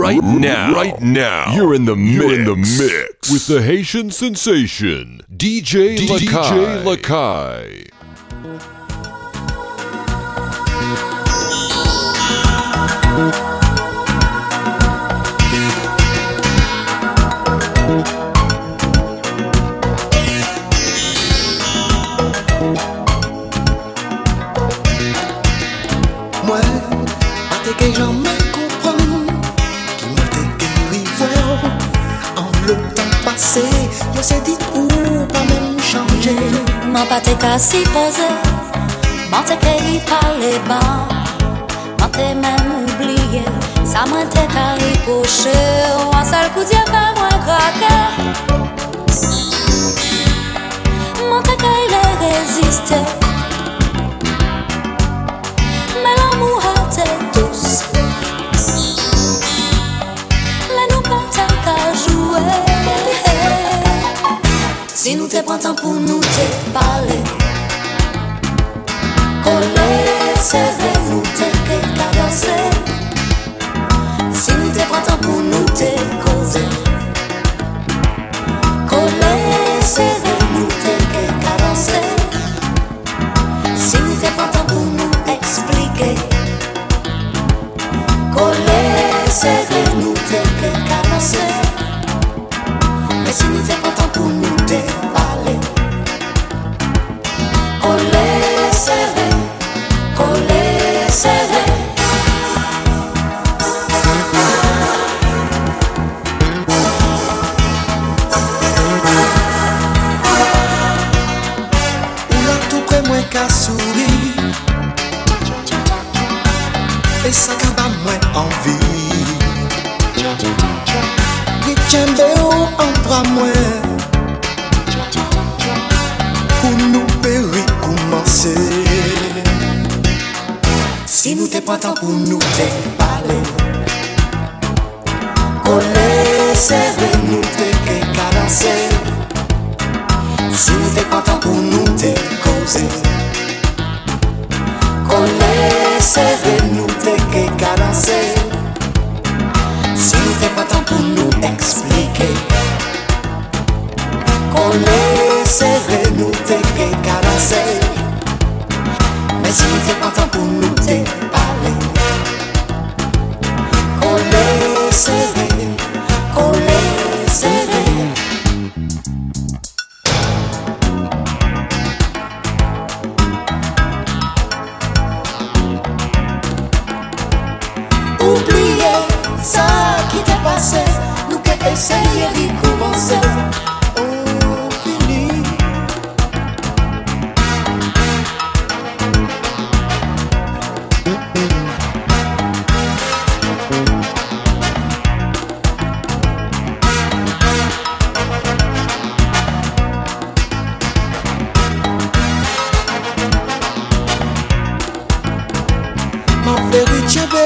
Right now, you're in the mix with the Haitian sensation, DJ Lakai. Moi, pas que jamais comprendre qui m'a guéri en le temps passé, je sais dit ou pas même changer. M'en pas te qu'à s'y poser, m'en te qu'à parler bas, m'en te même oublié, ça m'en te qu'à ripocher, un seul coup d'y'a pas moins craquer. M'en te qu'à y résister. L'amour a été douce. Là nous pas qu'à jouer. Si nous te prenons temps pour nous te parler, coller, serrer, nous te cadencer. Si nous te prenons temps pour nous te causer, coller, serrer, nous te cadencer. Si nous te prenons temps pour nous expliquer, coller, serrer, nous te cadencer. Mais si nous te prenons temps pour nous te parler, coller, serrer, coller, serrer. Qu'à sourire et ça qu'à moins envie. Oui, j'aime entre moi pour nous périr commencer. Si nous t'es pas temps pour nous te parler, coller, serrer, nous te cadencer. Si nous t'es pas temps pour nous te causer, coller, serrer, nous te cadencer. Si nous t'es pas temps pour nous expliquer, coller, serrer, nous te cadencer. Mais si nous t'es pas temps pour nous te parler, coller, serrer, coller, serrer. Nous qu'à essayer d'y commencer. On finit. Ma frère Richebe,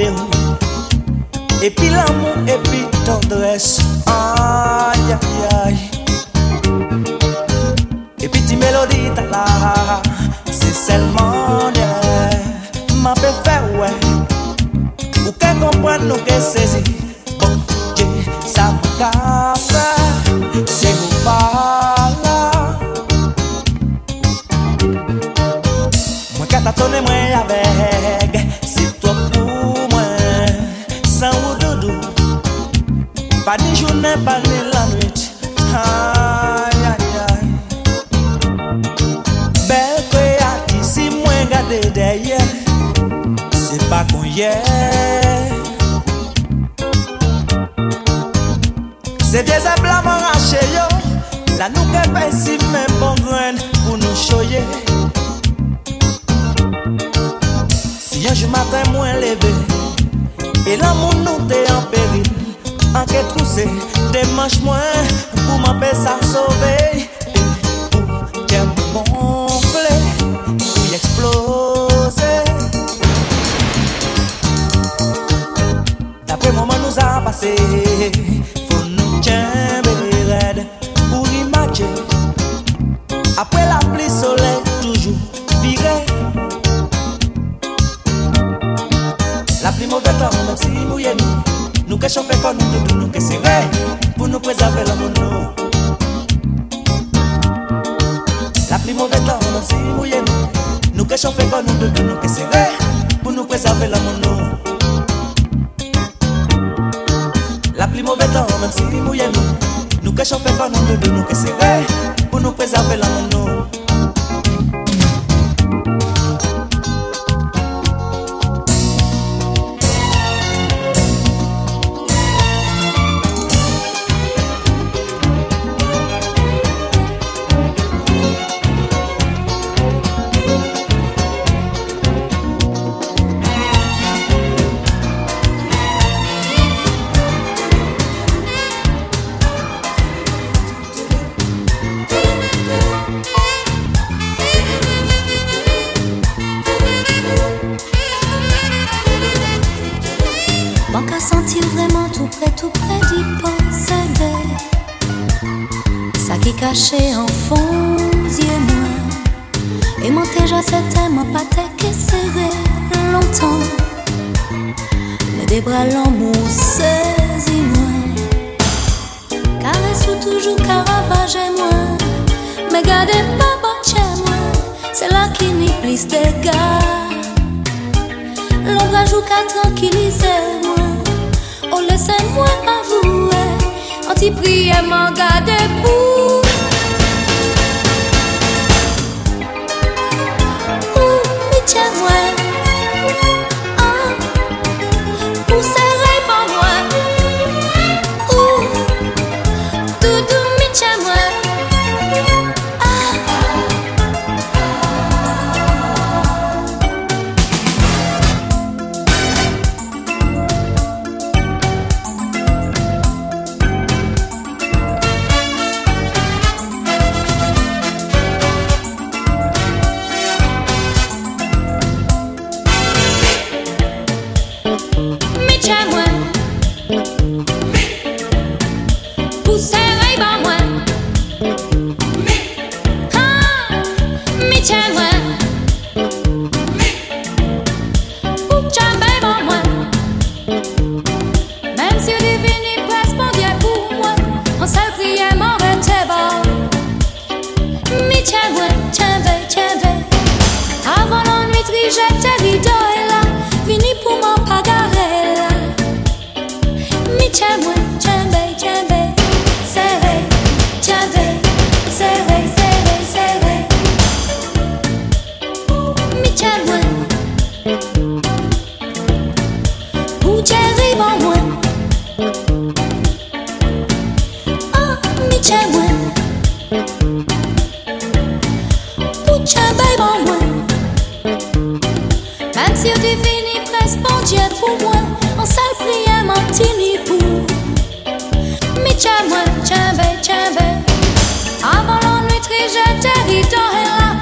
gade ou. Et puis l'amour et puis tendresse. Aïe aïe aïe. Et puis ti mélodie ta là, c'est seulement m'a fait faire ouais. Ou qu'elle comprenne nous qu'elle saisit. Bon Dieu ça m'a fait. C'est vous pas là. Moi qu'à t'attendre moi avec. C'est toi pour moi. Sans ou doudou. Pas ni journée, pas ni la nuit. Aïe aïe aïe. Belle que y'a ici, moi gardé derrière. C'est pas qu'on y est. C'est des éblames arrachés yo. La nous qu'elle fait si même bon grain pour nous choyer. Si un jour matin moins levé et l'amour nous t'est en péril. En qu'elle trousse des manches moins pour m'empêcher ça sauver. Pour qu'elle gonfle, pour y exploser. D'après moment nous a passé, faut nous tiendre raide pour imaginer. Après la pluie soleil toujours viré. La pluie mauvais temps même si mouillé nous. Nous que chauffer comme nous, nous que serrer pour nous préserver l'amour. La pluie mauvais temps, même si mouillé nous. Nous que chauffer comme nous que serrer pour nous préserver l'amour. La pluie mauvais temps, même si mouillé nous. Nous que chauffer comme nous que serrer pour nous préserver l'amour. Caché en fond, yeux moi. Et mon déjà c'était mon pâté qui serré longtemps. Mais des bras l'amour saisis-moi. Caresse ou toujours caravage moi. Mais gardez pas bon chez moi. C'est là qu'il n'y plus de gars. L'ombre joue qu'à tranquilliser moi. Oh laissez-moi avouer. Anti-prière m'en garde pour. Tiens-moi, pour serrer par moi, doudou, mais tiens-moi,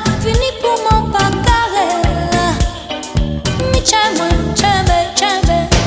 Chambé, chambé.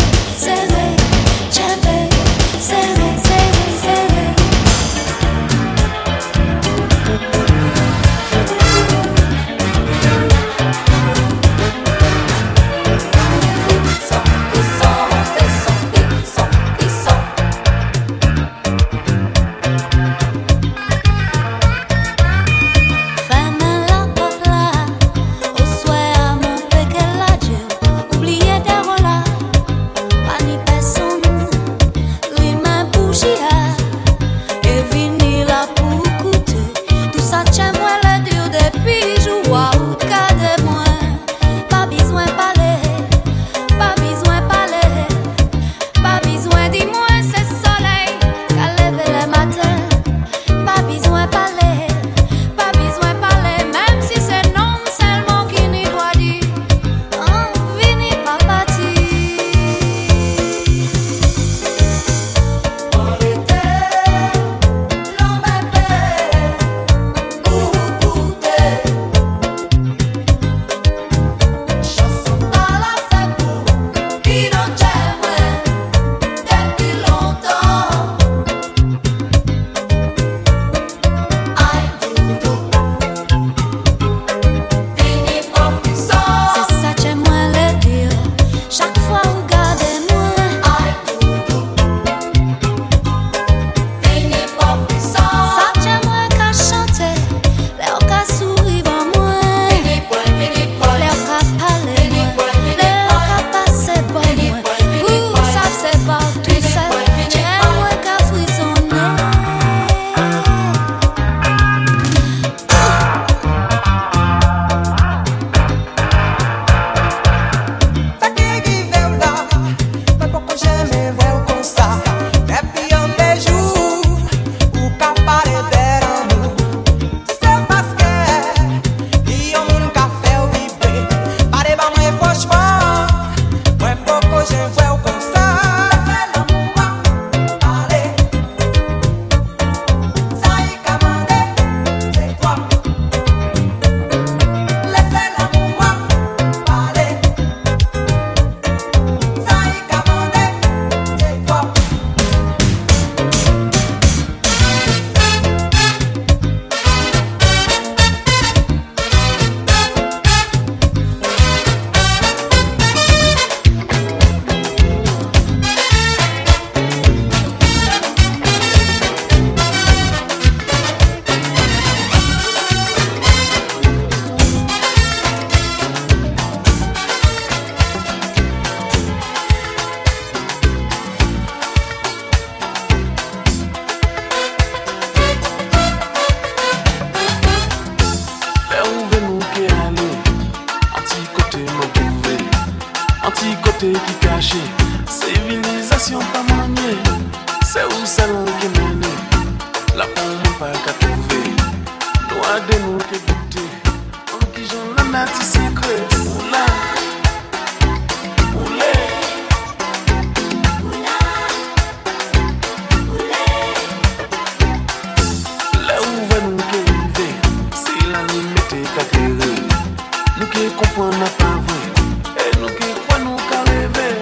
Anti-côté qui caché, civilisation pas maniée. C'est où celle qui mène, la pomme pas qu'à trouver. Doit de nous que goûter, en qui j'en la mette secret. Oula, oulé, oula, oulé. Là où va nous que river, c'est la limite qu'à terrer. Nous qui comprenons pas vrai, et nous qui croyons nous qu'à rêver.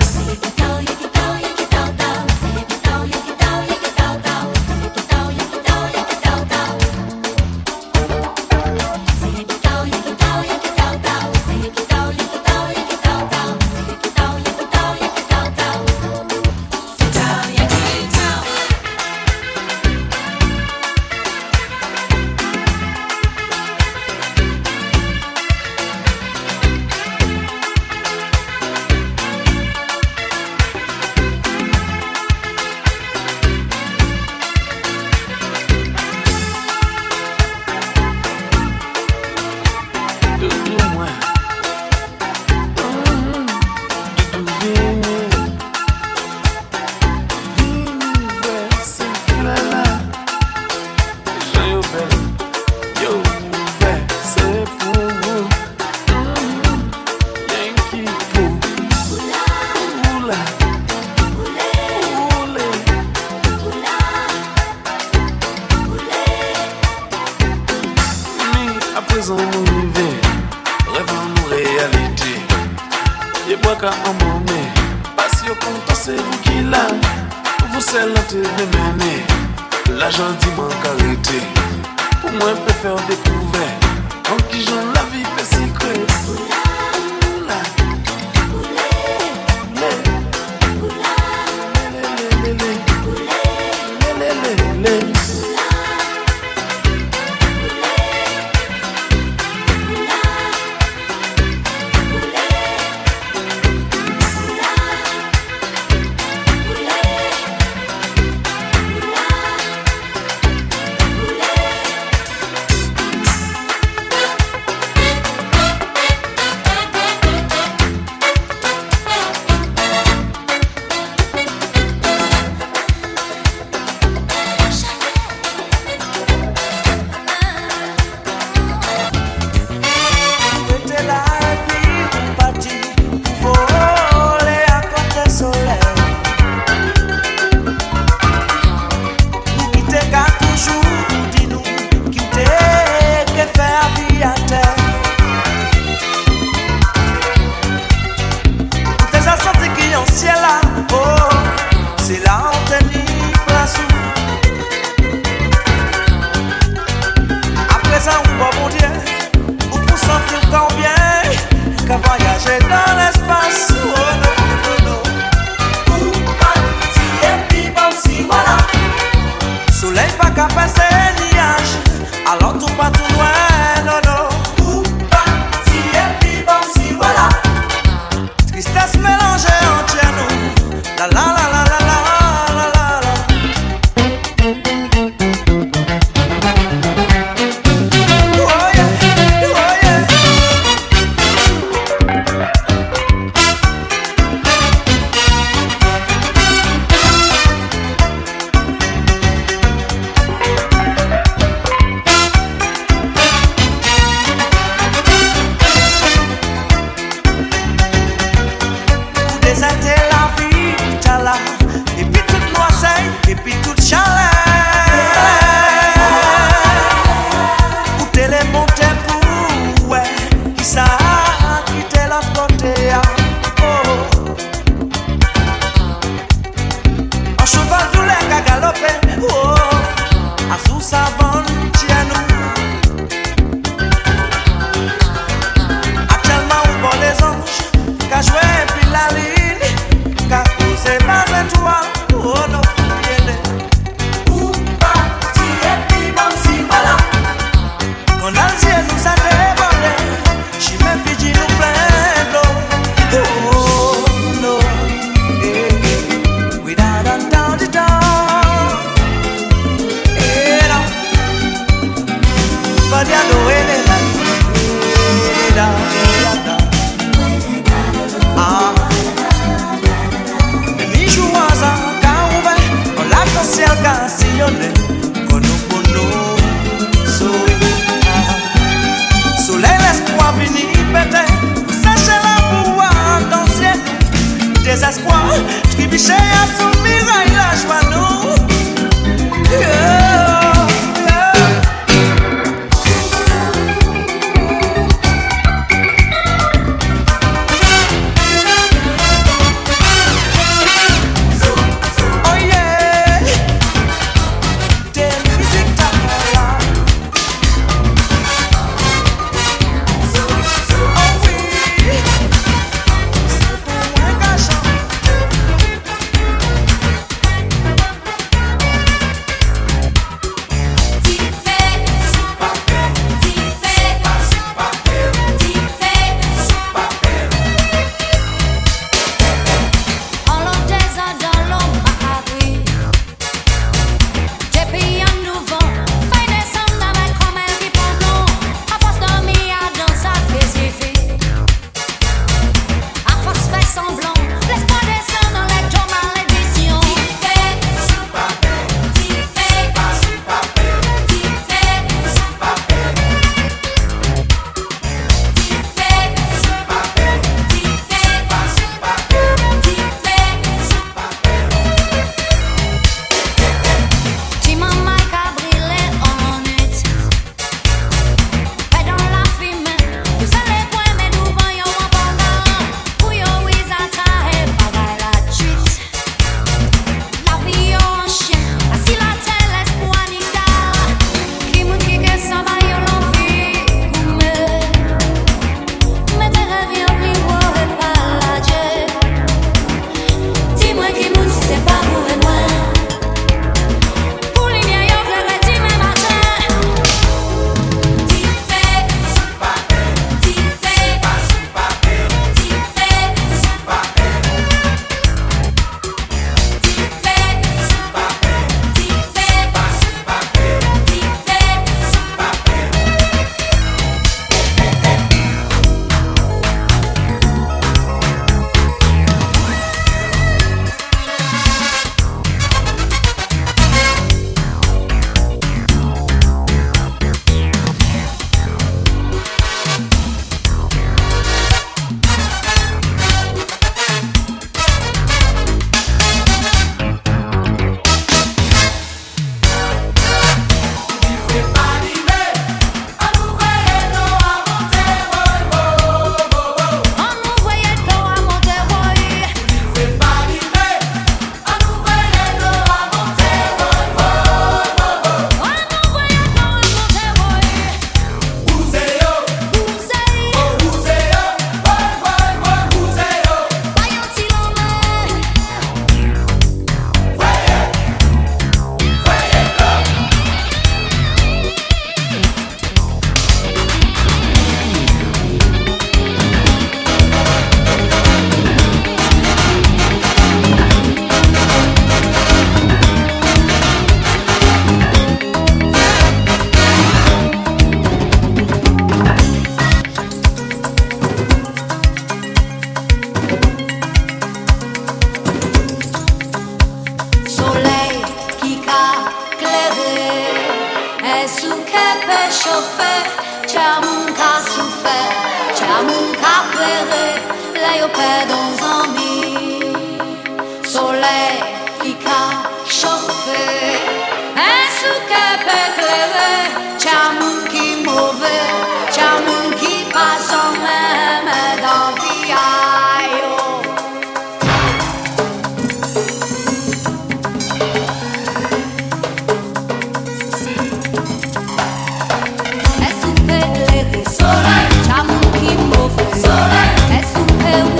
l'espoir, trébucher à son mirail, la joie nous.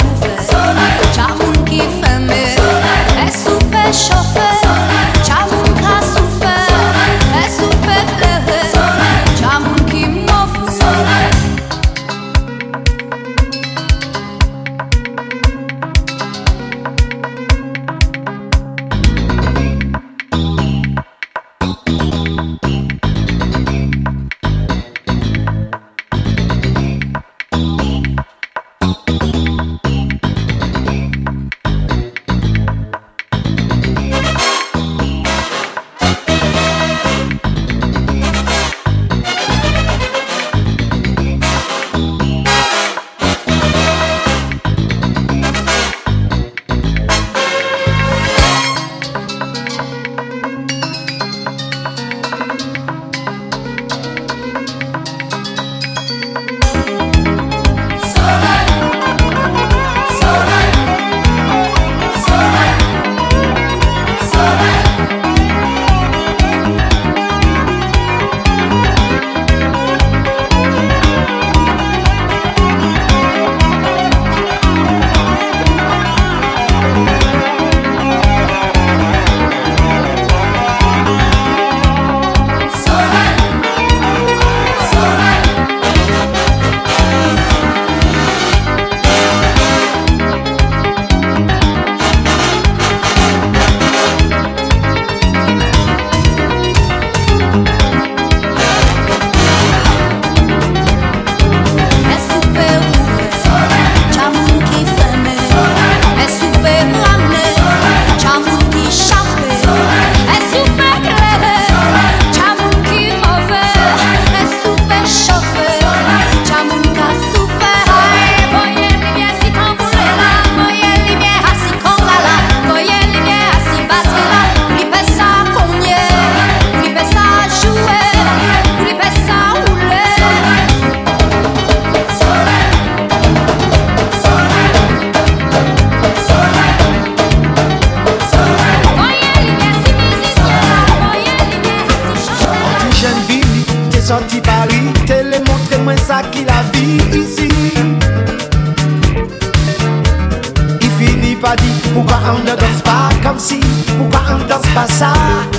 Chauffeur, ciao c'est ça qui la vie ici. Il finit par dire pourquoi on ne danse pas comme si, pourquoi on ne danse pas ça.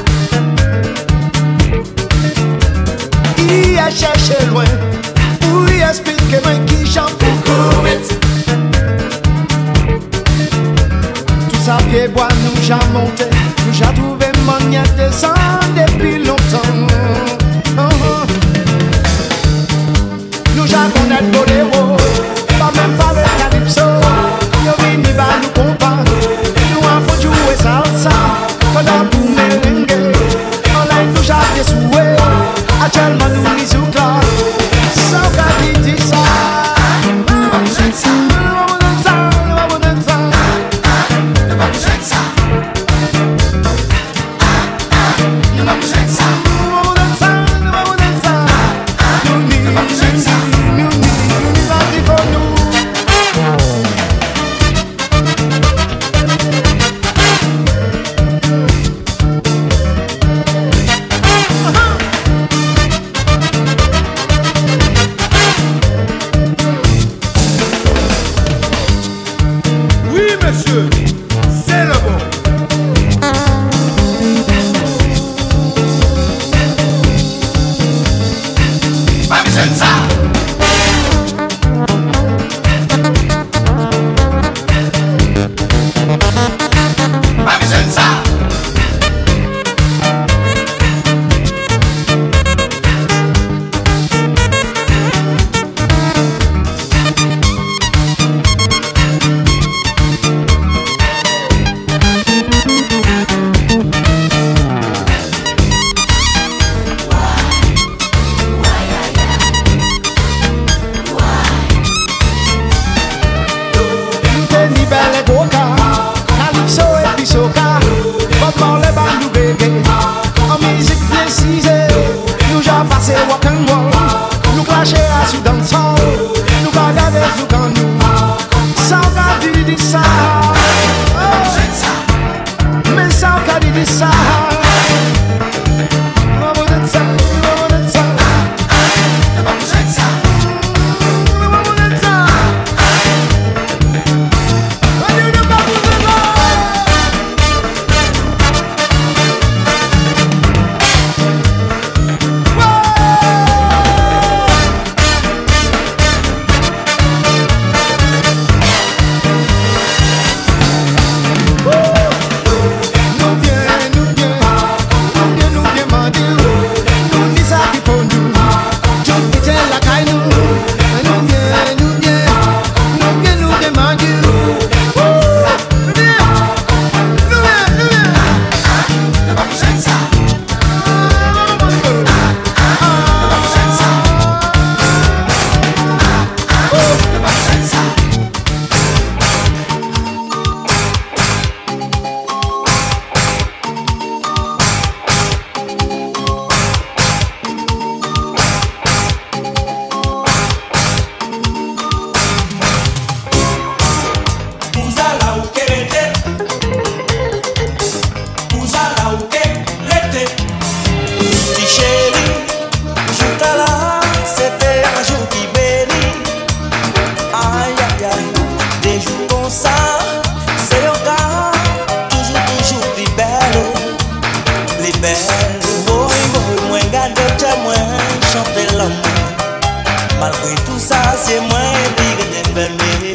Il a cherché loin, pour y expliquer moi qui chante pour vite. Tout ça pied bois nous j'ai monté, nous j'ai trouvé manière de descendre depuis longtemps. Nous j'ai connaître boléro, pas même pas le calypso. Yo vini va nous comprendre, nous avons joué salsa, pendant pour merengue. On l'a nous j'ai souhait, actuellement nous les outils. Sans qu'à dire ça, malgré tout ça, c'est moi qui t'ai fermé.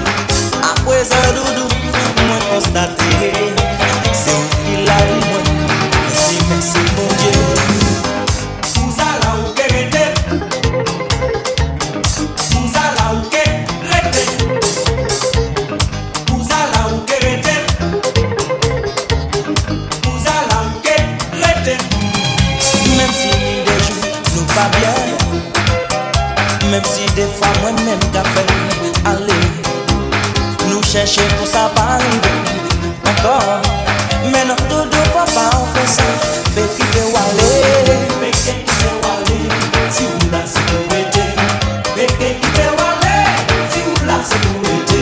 Après ça, doudou, moi constaté, c'est où qu'il a eu moi. Merci mon Dieu. Vous allez où qu'elle était, vous allez où qu'elle était, vous allez où qu'elle était, vous allez où qu'elle était. Même si des jours nous pas bien. Même si des fois moi-même t'as fait aller, nous chercher pour ça pas arriver encore. Mais non, tout papa on fait ça, bébé qui veut aller, bébé qui veut aller, si vous la sécurité, bébé qui veut aller, si vous la sécurité,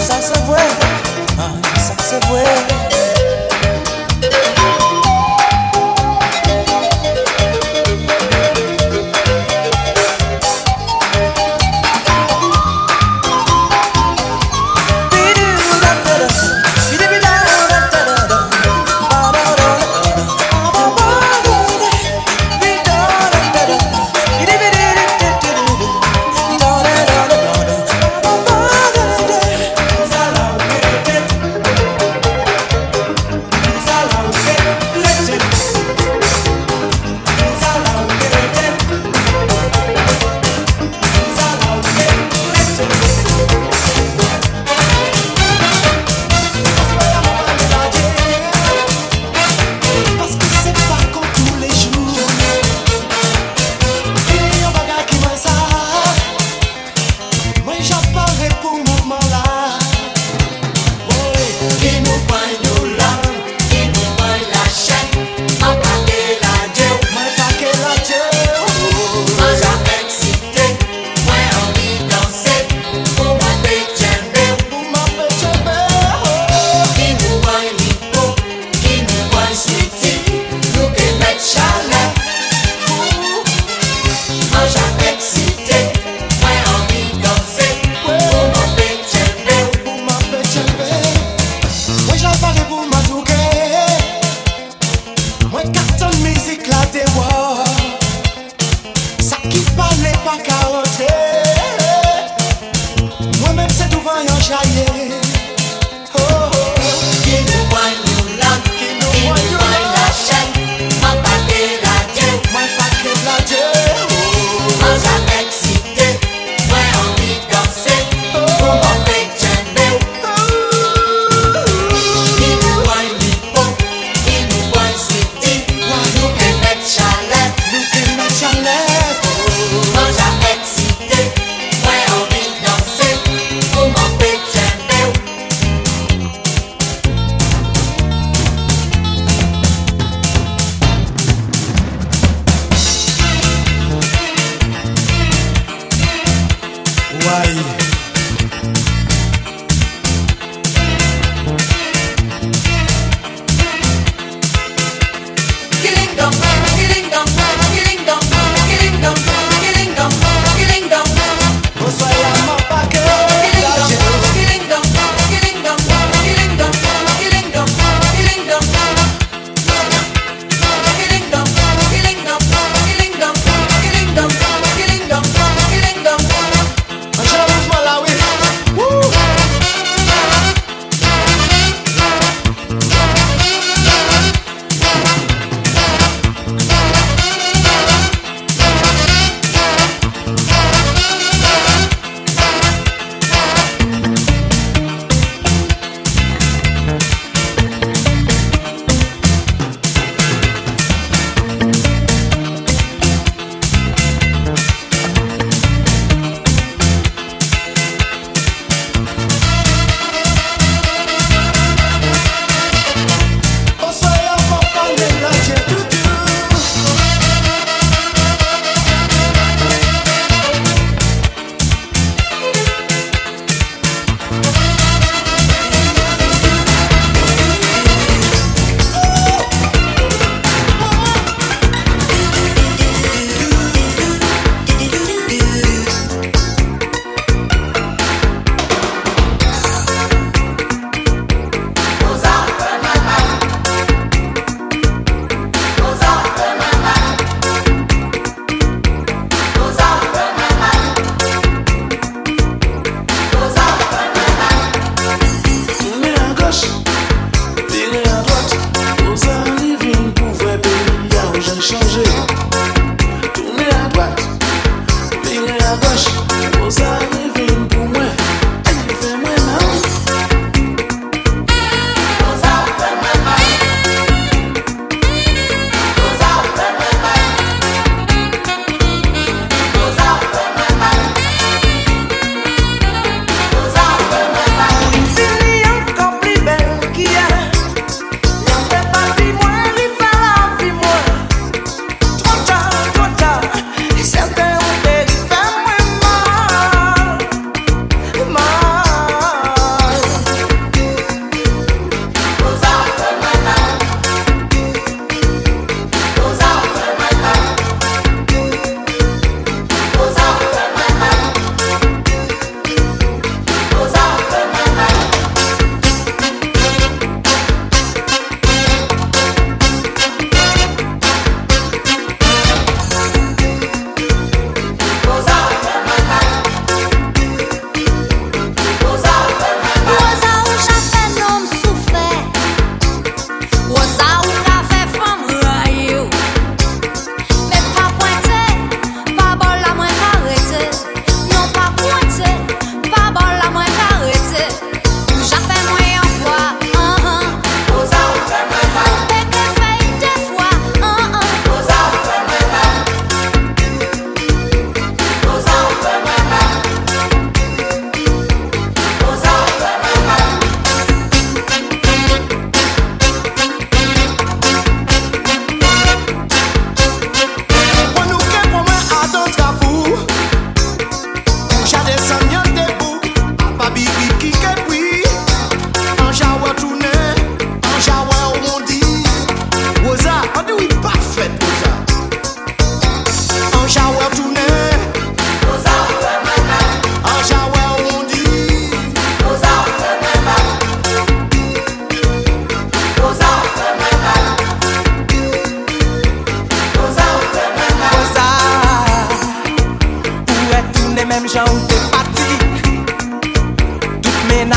ça c'est vrai, ça c'est vrai.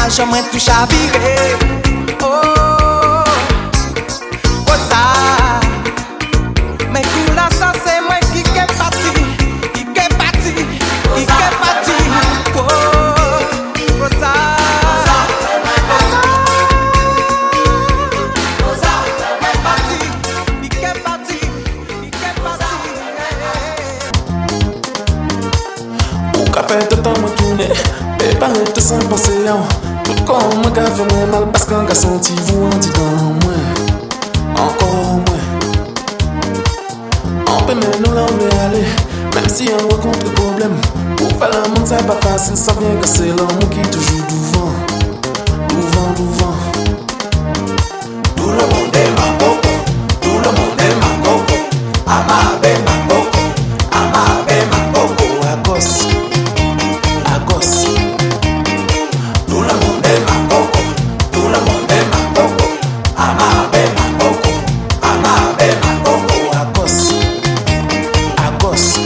mariage, moi tout chaviré. Oh, oh ça. Mais tout là, ça c'est moi qui est parti. Qui est parti. Qui est parti. Oh, oh ça. Fait de temps moi tourner et pas être sans penser tout comme moi qui fait mal parce qu'un garçon t'y vous en dit dans moi encore moins on peut même nous l'enlever aller même si on rencontre problème pour faire le monde c'est pas facile ça vient que c'est l'amour qui toujours devant tout le monde est ma coco tout le monde est ma coco amabe ma coco amabe ma coco à gosse tout le monde est ma coco, tout le monde est ma coco. Amabe ma coco, amabe ma coco. À gosse.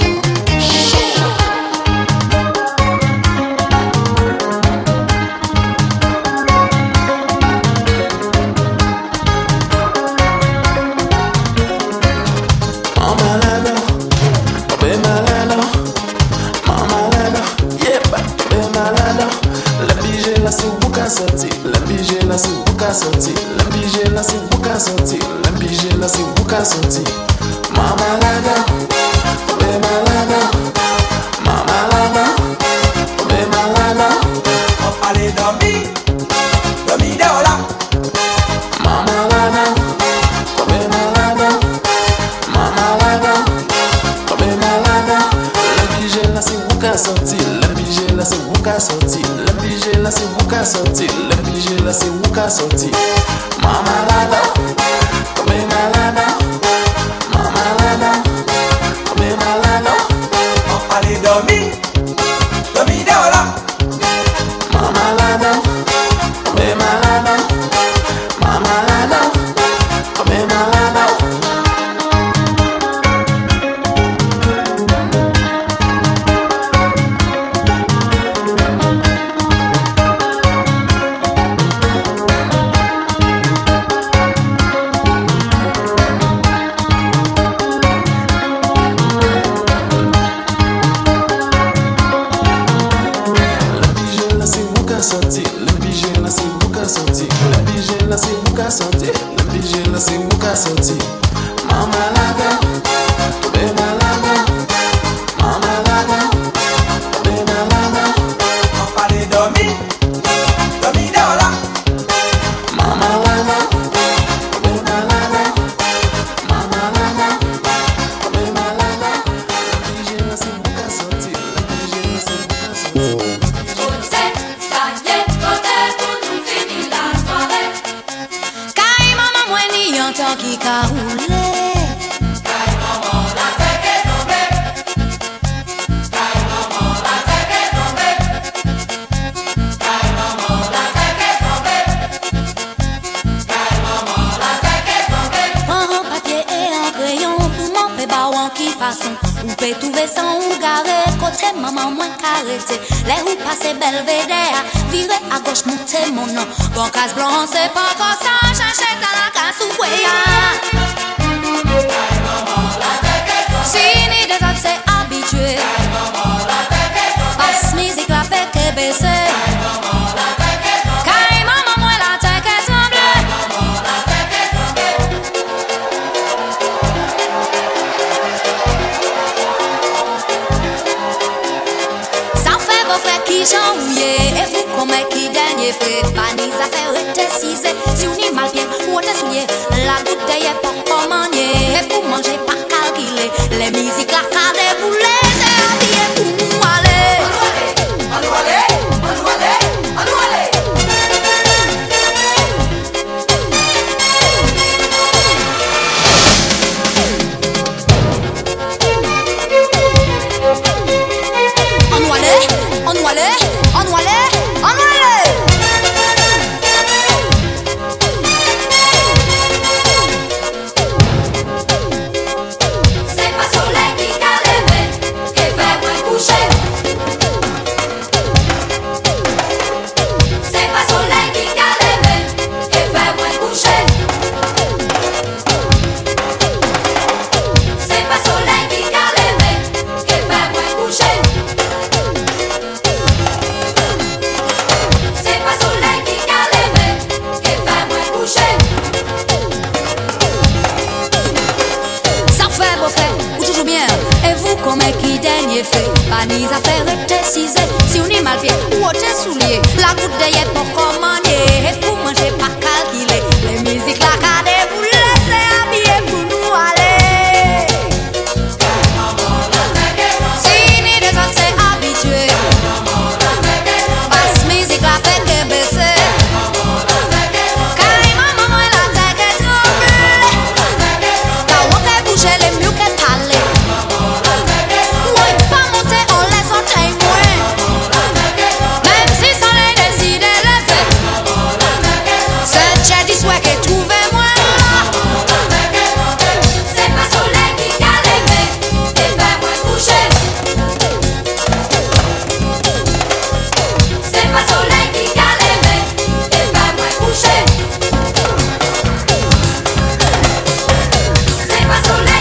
Sorti, mama lada, be malada, mama lada, be malada. On allait dormir dehors là. Mama lada, be malada, mama lada, be malada. L'ambigé là c'est vous qui sorti, l'ambigé là c'est vous qui sorti, l'ambigé là c'est vous qui sorti, l'ambigé là c'est vous qui sorti. Mama lada, be malada. On allait dormir dehors là. Mama lada, be malada, mama lada, be malada. Sorti, mama lada, be malada, mama lada, be malada. On allait dormir dehors là. Mama lada, be malada, mama lada, be malada. L'ambigé là c'est vous qui sorti, l'ambigé là c'est vous qui sorti. Tant qui ka roulé Kay maman la tête est tombée Kay maman la tête est tombée Kay maman la tête est tombée Kay maman la tête est tombée Prends un papier et un crayon pour m'en ba en qui façon ou peut trouver sans ou garer côté maman moins carré les ou passer belvédère virer à gauche monter mon nom bon casse blanc c'est pas comme ça chercher dans la casse ou si ni des autres c'est habitué passe musique la bec et baissé Kay maman moi la tête est tombée ça fait beau frère qui j'ennuie et vous comme qui dernier fait pas ni affaires rétessiser si on y mal bien ou te soulier la goutte d'œil pas comme manier et pour manger pas calculer les musiques la cale bouler c'est habillé pour nous aller On doit aller C'est pas soleil qui calme Compagnie à faire te ciser. Si on est mal pied ou te soulier, la goutte d'œil pour commander et pour manger pas calculer. Les musiques la cadée vous laissez habiller pour nous aller. Si ni des autres c'est habitué, basse musique la fait que baisser. Les mieux que parler. Oui, pas monter, on laisse en témoin. Même si ça les décide de lever. C'est j'ai dit soit que trouvez-moi. C'est pas soleil qui a levé et fais-moi coucher. C'est pas soleil qui a levé et fais-moi coucher. C'est pas soleil.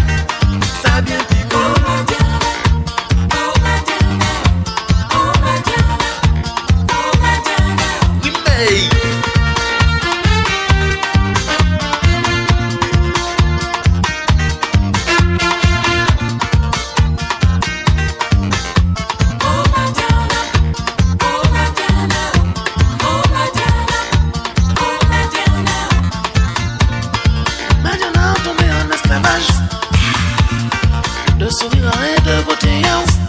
Oh, sourire arrête de côté.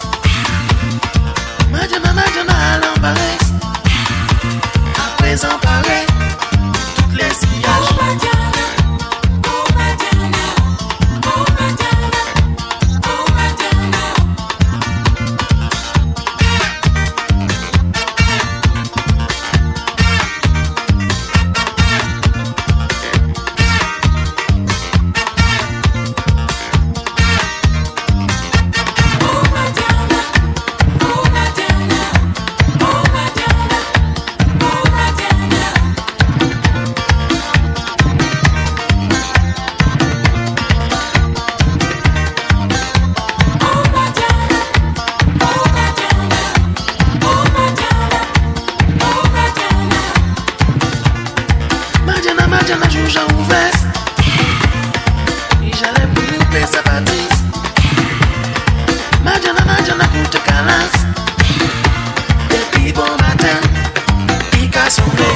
Madjana, l'embarras. À présent, pareil, toutes les sillages. Madjana, juge ouvert. Et j'allais pour louper sa bâtisse. Madjana, coûte calasse. Depuis bon matin, il casse son blé.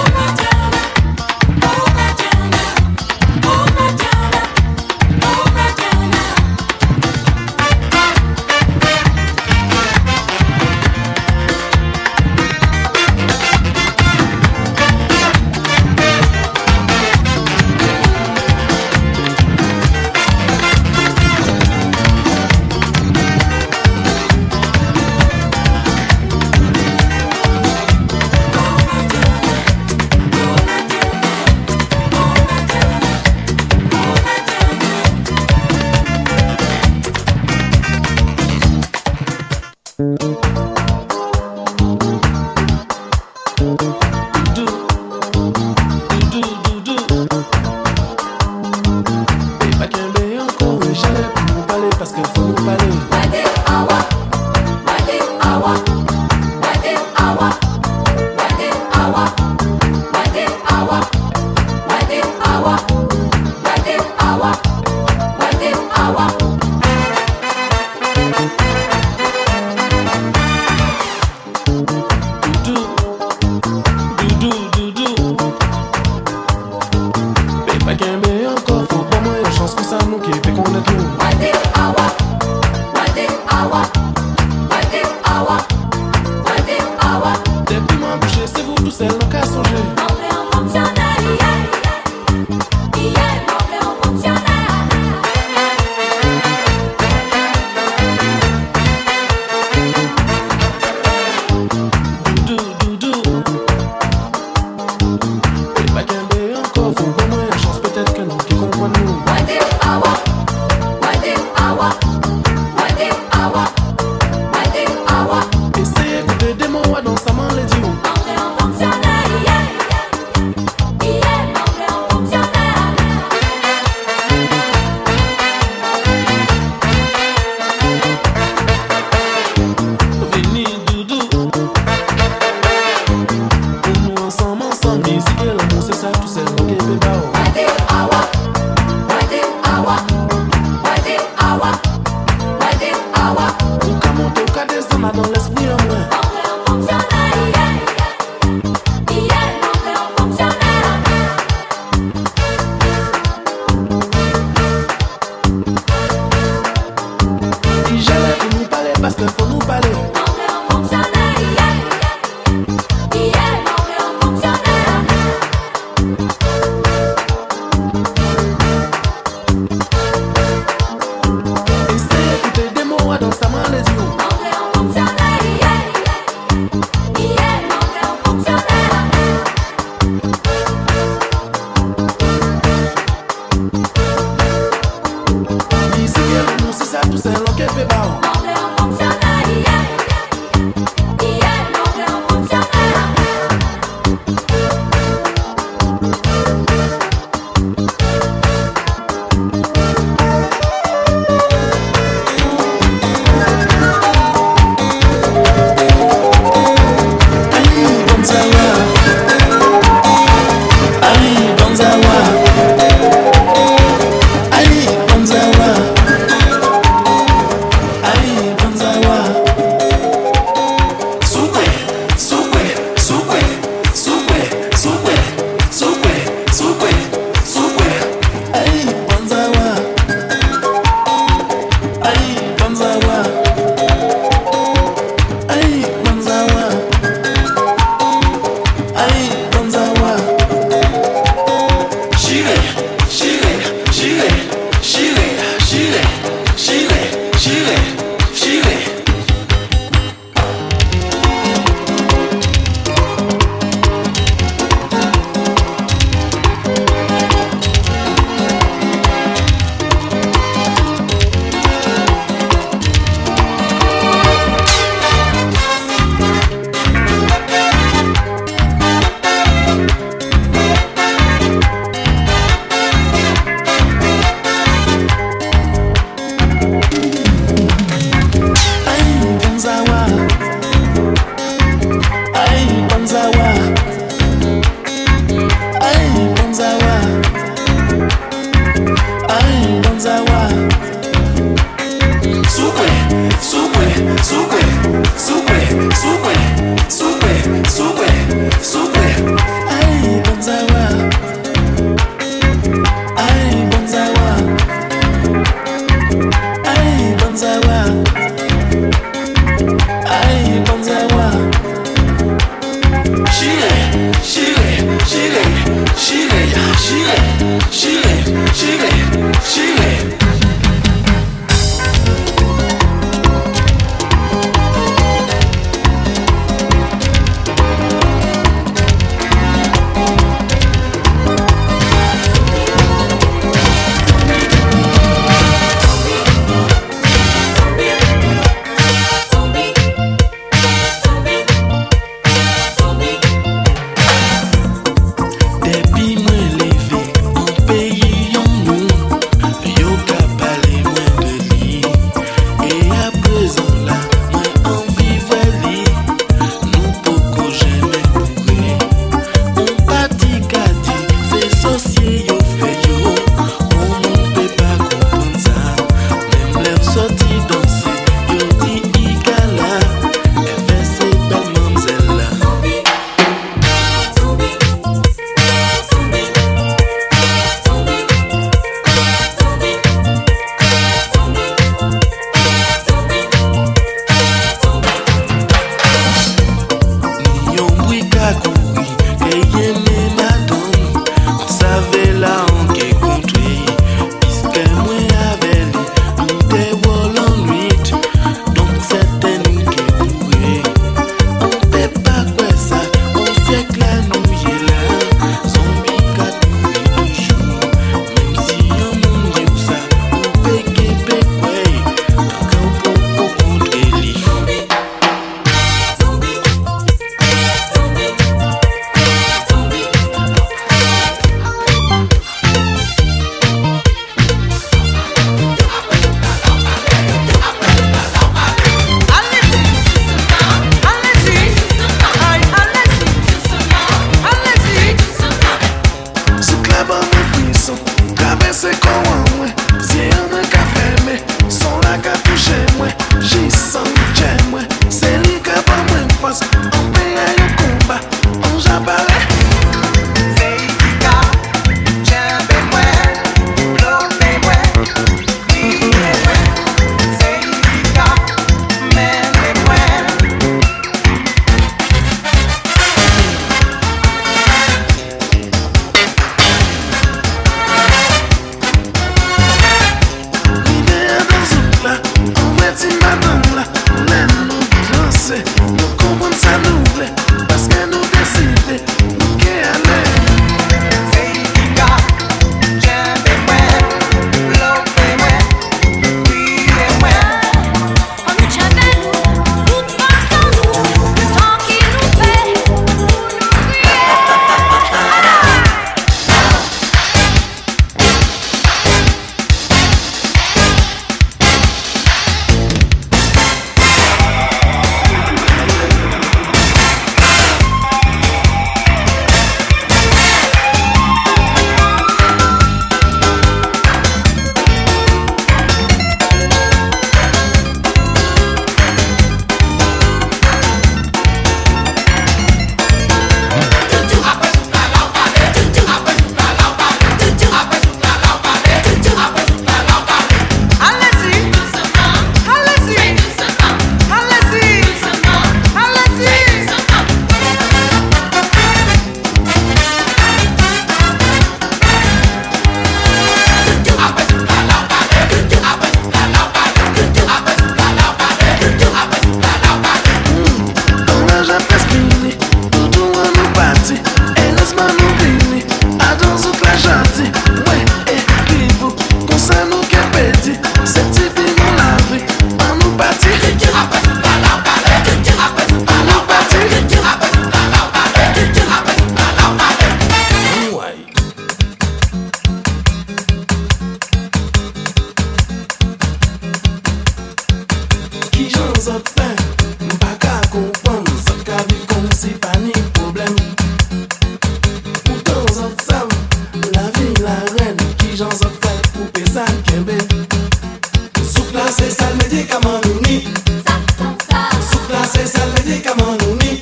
Pourtant zot fè, m'pa ka kompran, zot ka viv kon si pa ni problem. Pourtant zot sav, la vie la reine, ki jan zot fè pou pe sa kembe. Souk la se sal médicament nou ni. Souk la se sal médicament nou ni.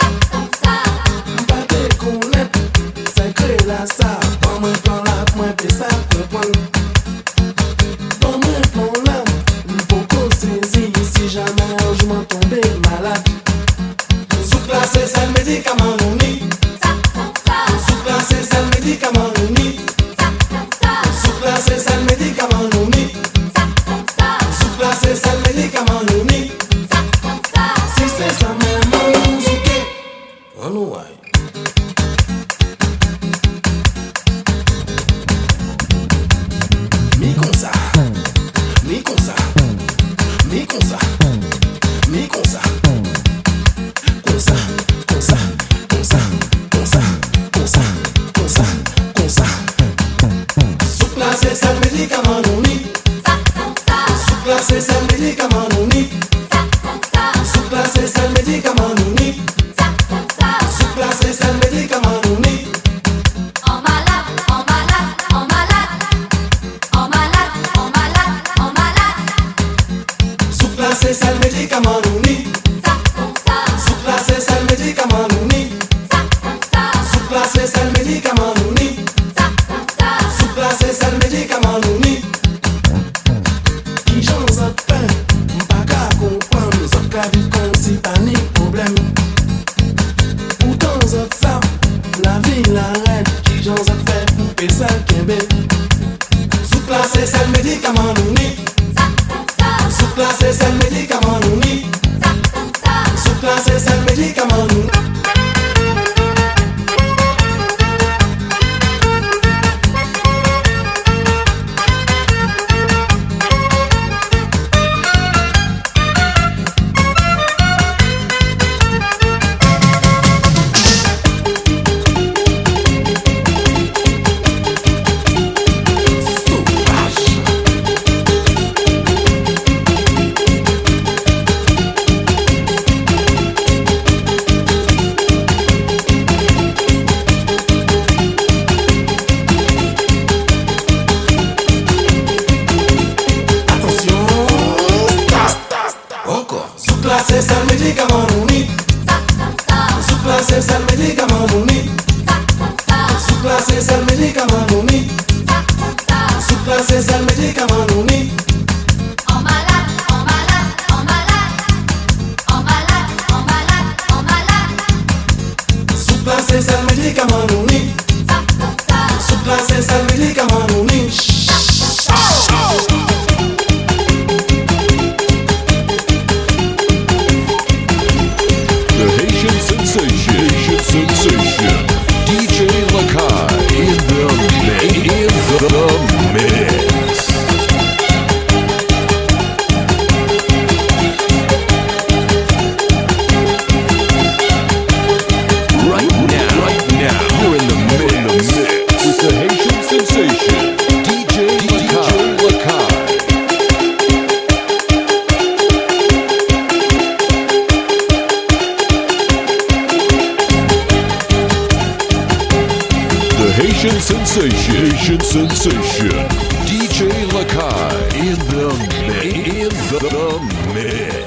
M'pa te konet, se kre la sa, pan mwen plan la mwen pe sa kompran. Pan mwen plan la, m'poko sezi, si jamais un jour m'en tombe malade. Souk la se sal médicament nou ni. Souk la se sal médicament nou ni. Souk la se sal médicament nou ni. Souk la se sal médicament nou ni. Si c'est ça même on souke, on nou ay. Mi kon sa, mi kon sa, mi kon sa, mi kon sa. Kon sa, kon sa, kon sa, kon sa, kon sa, kon sa, kon sa. Souk la se sal médicament nou ni. Souk la se sal médicament nou ni. Souk la se sal médicament nou ni. Souk la se sal médicament nou ni. En malade, en malade, en malade. En malade, en malade, en malade. Souk la se sal médicament nou ni. Souk la se sal médicament nou ni. Souk la se sal médicament nou ni. Souk la se sal médicament nou ni. Ki jan zot fè, m'pa ka kompran, zot ka viv kon si pa ni problem. Pourtant zot sav, la vie la reine, ki jan zot fè pou pe sa kembe. Souk la se sal médicament nou ni. Souk la se sal médicament nou ni. Souk la se sal médicament nou ni. Souk la se sal médicament nou ni. Souk la se sal médicament nou ni. Souk la se sal médicament nou ni. Souk la se sal médicament nou ni. En malade, en malade, en malade. En malade, en malade, en malade. Souk la se sal médicament nou ni. Souk la se sal médicament nou ni. The Haitian sensation, DJ Lakai in the mix. Right now, you're in the mix with the Haitian sensation, DJ Lakai. Haitian sensation, DJ Lakai in the mix.